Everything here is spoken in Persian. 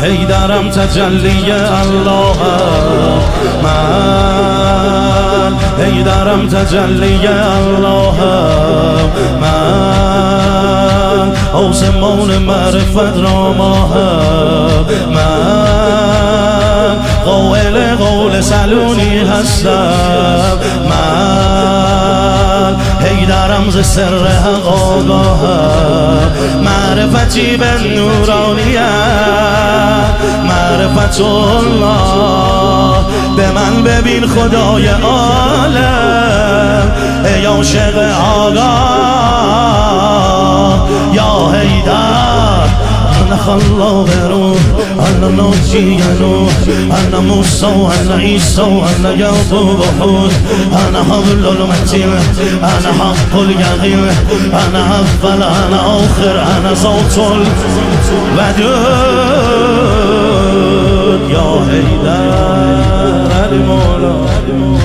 حیدرم تجلی الله، من حیدرم تجلی الله، من آسمان معرفت را ماهم، من قائل قول سلونی هستم، من حیدرم ز سر حق آگاهم، معرفتی به نورانیت، معرفت الله به من ببین خدای عالم، ای عاشق آگاه یا حیدر، أنا خلاق روح، أنا ناجي نوح، أنا موسى وأنا عيسى وأنا يعقوب وحود، أنا حبل المتين، أنا حق اليقين، أنا أول أنا آخر، أنا صوت الودود يا حيدر المولى.